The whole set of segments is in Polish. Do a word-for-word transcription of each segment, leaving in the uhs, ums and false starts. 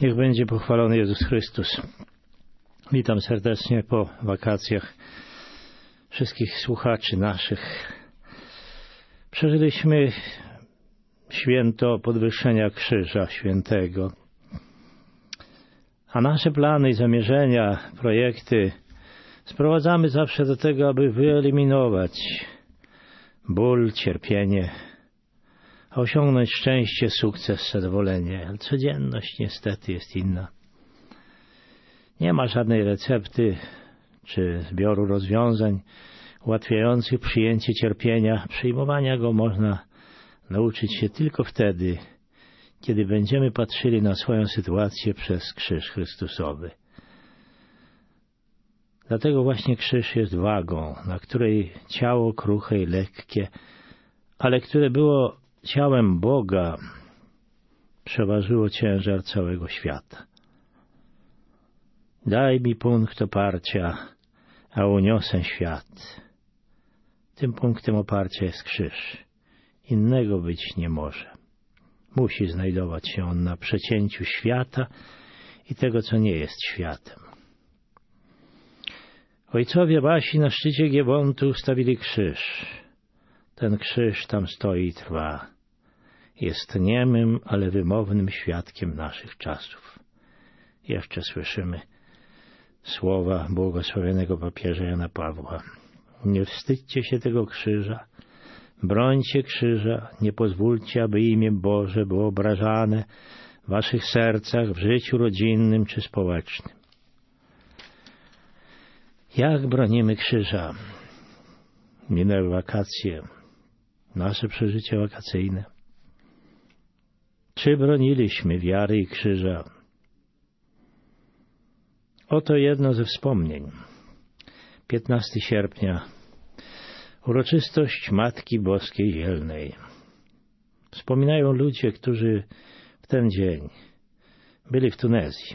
Niech będzie pochwalony Jezus Chrystus. Witam serdecznie po wakacjach wszystkich słuchaczy naszych. Przeżyliśmy święto podwyższenia Krzyża Świętego. A nasze plany i zamierzenia, projekty sprowadzamy zawsze do tego, aby wyeliminować ból, cierpienie, a osiągnąć szczęście, sukces, zadowolenie. Ale codzienność niestety jest inna. Nie ma żadnej recepty czy zbioru rozwiązań ułatwiających przyjęcie cierpienia. Przyjmowania go można nauczyć się tylko wtedy, kiedy będziemy patrzyli na swoją sytuację przez krzyż Chrystusowy. Dlatego właśnie krzyż jest wagą, na której ciało kruche i lekkie, ale które było ciałem Boga, przeważyło ciężar całego świata. Daj mi punkt oparcia, a uniosę świat. Tym punktem oparcia jest krzyż. Innego być nie może. Musi znajdować się on na przecięciu świata i tego, co nie jest światem. Ojcowie Basi na szczycie Giewontu ustawili krzyż. Ten krzyż tam stoi i trwa. Jest niemym, ale wymownym świadkiem naszych czasów. Jeszcze słyszymy słowa błogosławionego papieża Jana Pawła. Nie wstydźcie się tego krzyża, brońcie krzyża, nie pozwólcie, aby imię Boże było obrażane w waszych sercach, w życiu rodzinnym czy społecznym. Jak bronimy krzyża? Minęły wakacje, nasze przeżycie wakacyjne. Czy broniliśmy wiary i krzyża? Oto jedno ze wspomnień. piętnastego sierpnia. Uroczystość Matki Boskiej Zielnej. Wspominają ludzie, którzy w ten dzień byli w Tunezji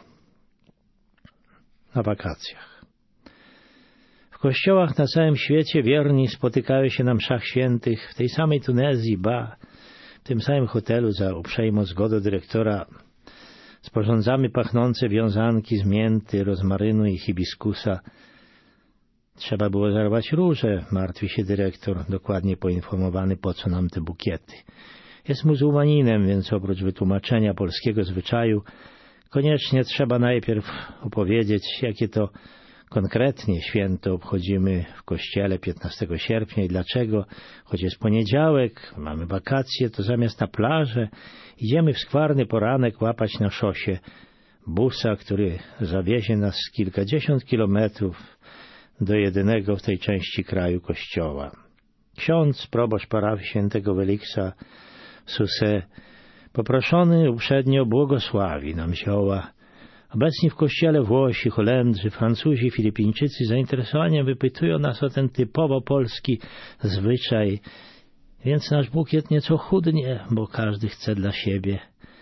na wakacjach. W kościołach na całym świecie wierni spotykają się na mszach świętych w tej samej Tunezji, ba, w tym samym hotelu za uprzejmą zgodą dyrektora sporządzamy pachnące wiązanki z mięty, rozmarynu i hibiskusa. Trzeba było zarwać róże, martwi się dyrektor, dokładnie poinformowany, po co nam te bukiety. Jest muzułmaninem, więc oprócz wytłumaczenia polskiego zwyczaju, koniecznie trzeba najpierw opowiedzieć, jakie to konkretnie święto obchodzimy w kościele piętnastego sierpnia i dlaczego, choć jest poniedziałek, mamy wakacje, to zamiast na plażę idziemy w skwarny poranek łapać na szosie busa, który zawiezie nas kilkadziesiąt kilometrów do jedynego w tej części kraju kościoła. Ksiądz, proboszcz parafii świętego Weliksa w Susé, poproszony uprzednio błogosławi nam zioła. Obecni w kościele Włosi, Holendrzy, Francuzi, Filipińczycy z zainteresowaniem wypytują nas o ten typowo polski zwyczaj, więc nasz bukiet nieco chudnie, bo każdy chce dla siebie.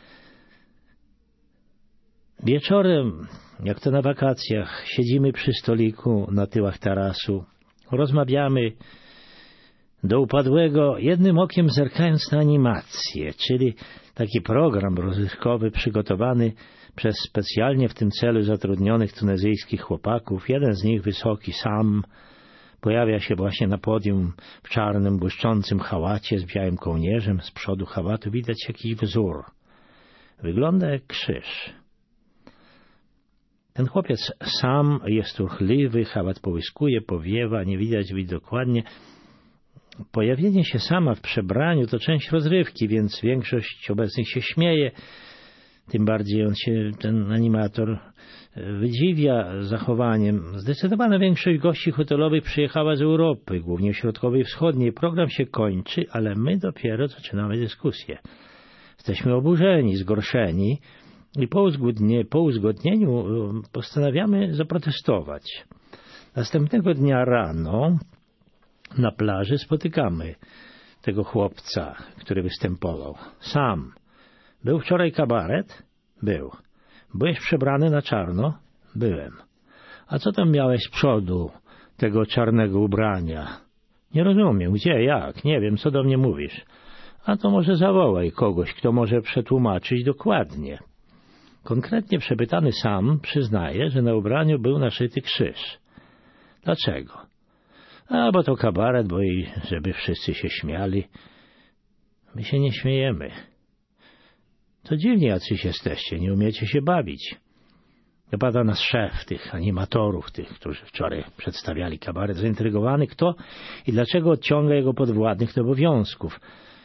Wieczorem, jak to na wakacjach, siedzimy przy stoliku na tyłach tarasu, rozmawiamy do upadłego, jednym okiem zerkając na animację, czyli taki program rozrywkowy przygotowany przez specjalnie w tym celu zatrudnionych tunezyjskich chłopaków. Jeden z nich, wysoki Sam, pojawia się właśnie na podium w czarnym, błyszczącym hałacie z białym kołnierzem. Z przodu hałatu widać jakiś wzór. Wygląda jak krzyż. Ten chłopiec Sam jest ruchliwy, hałat połyskuje, powiewa, nie widać być dokładnie. Pojawienie się Sama w przebraniu to część rozrywki, więc większość obecnych się śmieje. Tym bardziej on się, ten animator, wydziwia zachowaniem. Zdecydowana większość gości hotelowych przyjechała z Europy, głównie środkowej i wschodniej. Program się kończy, ale my dopiero zaczynamy dyskusję. Jesteśmy oburzeni, zgorszeni i po, uzgodnie, po uzgodnieniu postanawiamy zaprotestować. Następnego dnia rano na plaży spotykamy tego chłopca, który występował. Sam. Był wczoraj kabaret? Był. Byłeś przebrany na czarno? Byłem. A co tam miałeś z przodu tego czarnego ubrania? Nie rozumiem. Gdzie? Jak? Nie wiem, co do mnie mówisz. A to może zawołaj kogoś, kto może przetłumaczyć dokładnie. Konkretnie przepytany sam przyznaje, że na ubraniu był naszyty krzyż. Dlaczego? A, bo to kabaret, bo i żeby wszyscy się śmiali. My się nie śmiejemy. To dziwnie jacyś jesteście, nie umiecie się bawić. Dopada nas szef tych animatorów, tych, którzy wczoraj przedstawiali kabaret, zaintrygowany, kto i dlaczego odciąga jego podwładnych do obowiązków.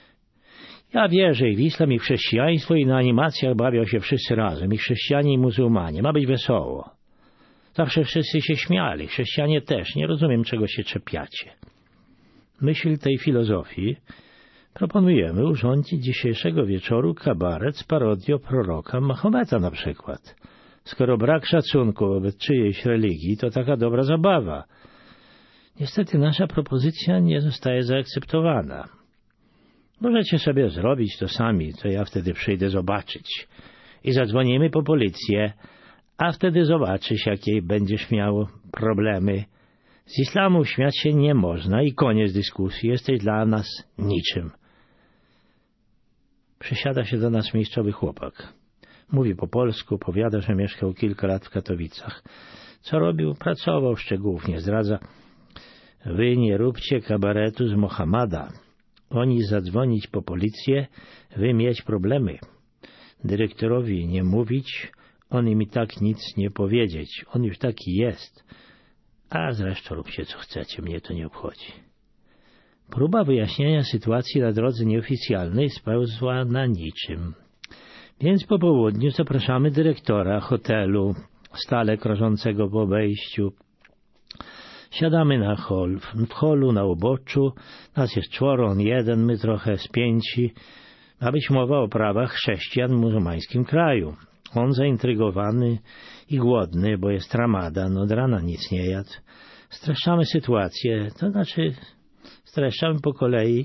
Ja wierzę i w islam, i w chrześcijaństwo, i na animacjach bawią się wszyscy razem, i chrześcijanie, i muzułmanie. Ma być wesoło. Zawsze wszyscy się śmiali, chrześcijanie też. Nie rozumiem, czego się czepiacie. W myśl tej filozofii proponujemy urządzić dzisiejszego wieczoru kabaret z parodią proroka Mahometa na przykład. Skoro brak szacunku wobec czyjejś religii, to taka dobra zabawa. Niestety nasza propozycja nie zostaje zaakceptowana. Możecie sobie zrobić to sami, to ja wtedy przyjdę zobaczyć. I zadzwonimy po policję, a wtedy zobaczysz, jakie będziesz miał problemy. Z islamu śmiać się nie można i koniec dyskusji. Jesteś dla nas niczym. Przysiada się do nas miejscowy chłopak. Mówi po polsku, powiada, że mieszkał kilka lat w Katowicach. Co robił? Pracował, szczegółów nie zdradza. Wy nie róbcie kabaretu z Mohamada. Oni zadzwonić po policję, wy mieć problemy. Dyrektorowi nie mówić, on im i tak nic nie powiedzieć. On już taki jest. A zresztą róbcie co chcecie, mnie to nie obchodzi. Próba wyjaśnienia sytuacji na drodze nieoficjalnej spełzła na niczym. Więc po południu zapraszamy dyrektora hotelu, stale krążącego po obejściu. Siadamy na hol, w holu na uboczu, nas jest czworo, on jeden, my trochę spięci. Ma być mowa o prawach chrześcijan w muzułmańskim kraju. On zaintrygowany i głodny, bo jest ramadan, od rana nic nie jadł. Streszczamy sytuację, to znaczy streszczamy po kolei.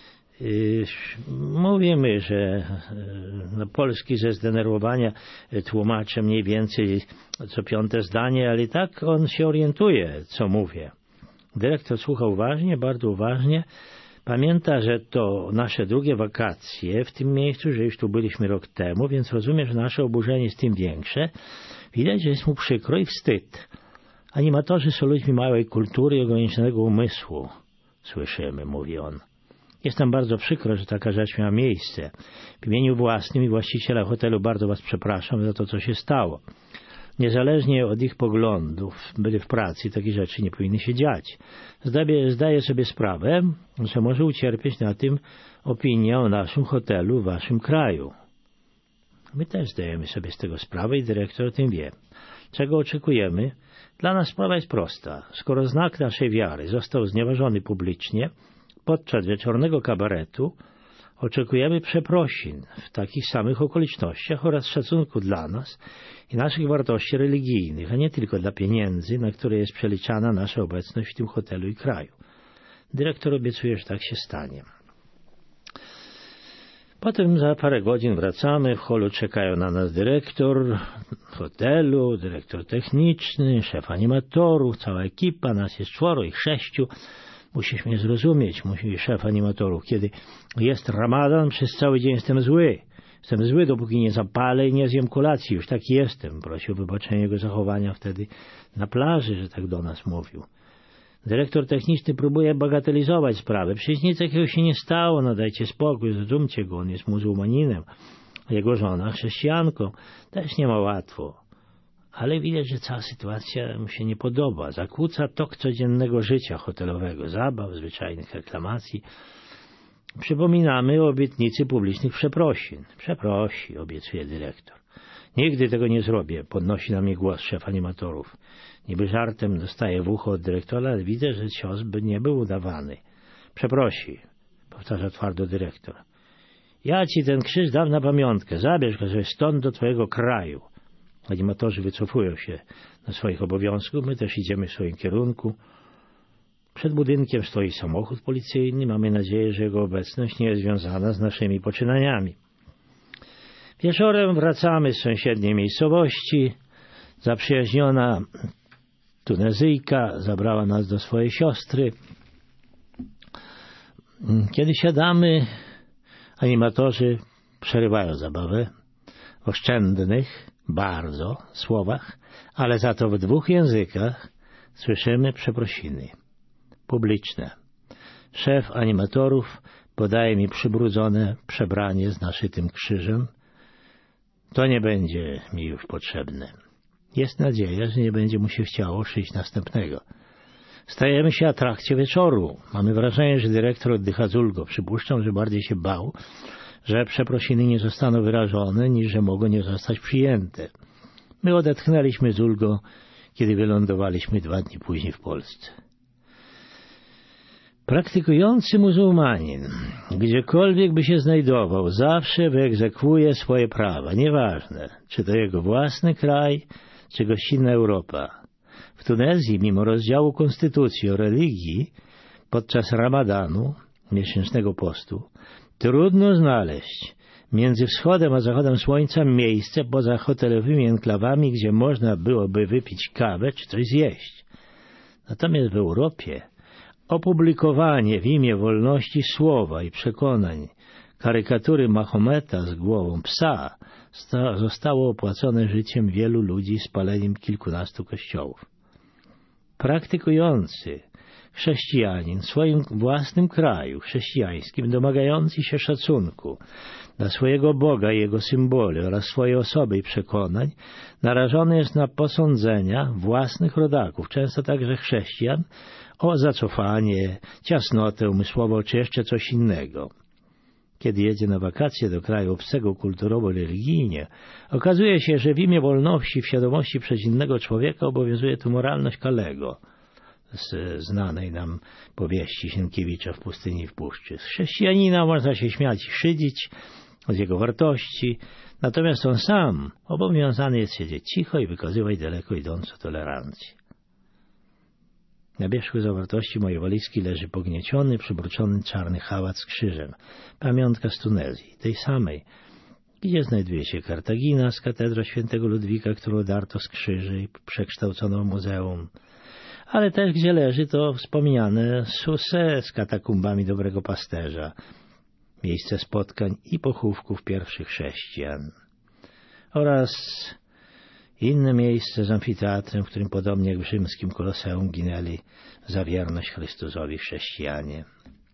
Yy, mówimy, że yy, no, Polski ze zdenerwowania tłumaczę mniej więcej co piąte zdanie, ale i tak on się orientuje, co mówię. Dyrektor słucha uważnie, bardzo uważnie. Pamięta, że to nasze drugie wakacje w tym miejscu, że już tu byliśmy rok temu, więc rozumie, że nasze oburzenie jest tym większe. Widać, że jest mu przykro i wstyd. Animatorzy są ludźmi małej kultury i ograniczonego umysłu. Słyszymy, mówi on. Jest nam bardzo przykro, że taka rzecz miała miejsce. W imieniu własnym i właściciela hotelu bardzo was przepraszam za to, co się stało. Niezależnie od ich poglądów, byli w pracy, takie rzeczy nie powinny się dziać. Zdaję, zdaję sobie sprawę, że może ucierpieć na tym opinia o naszym hotelu w waszym kraju. My też zdajemy sobie z tego sprawę i dyrektor o tym wie. Czego oczekujemy? Dla nas sprawa jest prosta. Skoro znak naszej wiary został znieważony publicznie, podczas wieczornego kabaretu oczekujemy przeprosin w takich samych okolicznościach oraz szacunku dla nas i naszych wartości religijnych, a nie tylko dla pieniędzy, na które jest przeliczana nasza obecność w tym hotelu i kraju. Dyrektor obiecuje, że tak się stanie. Potem za parę godzin wracamy, w holu czekają na nas dyrektor hotelu, dyrektor techniczny, szef animatorów, cała ekipa, nas jest czworo i sześciu. Musisz mnie zrozumieć, mówi szef animatorów. Kiedy jest ramadan, przez cały dzień jestem zły. Jestem zły, dopóki nie zapalę i nie zjem kolacji. Już taki jestem. Prosił o wybaczenie jego zachowania wtedy na plaży, że tak do nas mówił. Dyrektor techniczny próbuje bagatelizować sprawę. Przecież nic takiego się nie stało. No dajcie spokój, zrozumcie go. On jest muzułmaninem. A jego żona chrześcijanką. Też nie ma łatwo. Ale widać, że cała sytuacja mu się nie podoba. Zakłóca tok codziennego życia hotelowego, zabaw, zwyczajnych reklamacji. Przypominamy o obietnicy publicznych przeprosin. Przeprosi, obiecuje dyrektor. Nigdy tego nie zrobię, podnosi na mnie głos szef animatorów. Niby żartem dostaje w ucho od dyrektora, ale widzę, że cios by nie był udawany. Przeprosi, powtarza twardo dyrektor. Ja ci ten krzyż dam na pamiątkę, zabierz go sobie stąd do twojego kraju. Animatorzy wycofują się na swoich obowiązków, my też idziemy w swoim kierunku. Przed budynkiem stoi samochód policyjny, mamy nadzieję, że jego obecność nie jest związana z naszymi poczynaniami. Wieczorem wracamy z sąsiedniej miejscowości. Zaprzyjaźniona Tunezyjka zabrała nas do swojej siostry. Kiedy siadamy, animatorzy przerywają zabawę w oszczędnych, bardzo słowach, ale za to w dwóch językach słyszymy przeprosiny publiczne. Szef animatorów podaje mi przybrudzone przebranie z naszytym krzyżem. To nie będzie mi już potrzebne. Jest nadzieja, że nie będzie mu się chciało szyć następnego. Stajemy się atrakcją wieczoru. Mamy wrażenie, że dyrektor oddycha z ulgą. Przypuszczam, że bardziej się bał, że przeprosiny nie zostaną wyrażone, niż że mogą nie zostać przyjęte. My odetchnęliśmy z ulgą, kiedy wylądowaliśmy dwa dni później w Polsce. Praktykujący muzułmanin, gdziekolwiek by się znajdował, zawsze wyegzekwuje swoje prawa, nieważne, czy to jego własny kraj, czy gościnna Europa. W Tunezji, mimo rozdziału konstytucji o religii, podczas ramadanu, miesięcznego postu, trudno znaleźć między wschodem a zachodem słońca miejsce poza hotelowymi enklawami, gdzie można byłoby wypić kawę czy coś zjeść. Natomiast w Europie opublikowanie w imię wolności słowa i przekonań karykatury Mahometa z głową psa zostało opłacone życiem wielu ludzi spaleniem kilkunastu kościołów. Praktykujący chrześcijanin w swoim własnym kraju chrześcijańskim, domagający się szacunku dla swojego Boga i Jego symboli oraz swojej osoby i przekonań, narażony jest na posądzenia własnych rodaków, często także chrześcijan, o zacofanie, ciasnotę umysłową czy jeszcze coś innego. Kiedy jedzie na wakacje do kraju obcego kulturowo religijnie, okazuje się, że w imię wolności w świadomości przeciwnego człowieka obowiązuje tu moralność Kalego z znanej nam powieści Sienkiewicza W pustyni i w puszczy. Z chrześcijanina można się śmiać i szydzić z jego wartości, natomiast on sam obowiązany jest siedzieć cicho i wykazywać daleko idącą tolerancję. Na wierzchu zawartości mojej walizki leży pognieciony, przybruczony czarny hałat z krzyżem, pamiątka z Tunezji, tej samej, gdzie znajduje się Kartagina z katedrą świętego Ludwika, którą darto z krzyży i przekształcono w muzeum, ale też gdzie leży to wspomniane Susse z katakumbami Dobrego Pasterza, miejsce spotkań i pochówków pierwszych chrześcijan, oraz inne miejsce z amfiteatrem, w którym podobnie jak w rzymskim Koloseum ginęli za wierność Chrystusowi chrześcijanie.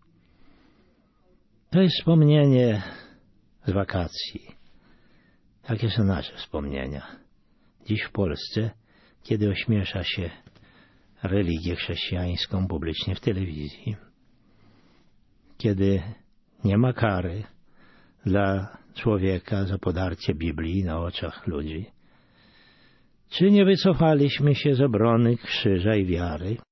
To jest wspomnienie z wakacji. Jakie są nasze wspomnienia? Dziś w Polsce, kiedy ośmiesza się religię chrześcijańską publicznie w telewizji, kiedy nie ma kary dla człowieka za podarcie Biblii na oczach ludzi, czy nie wycofaliśmy się z obrony krzyża i wiary?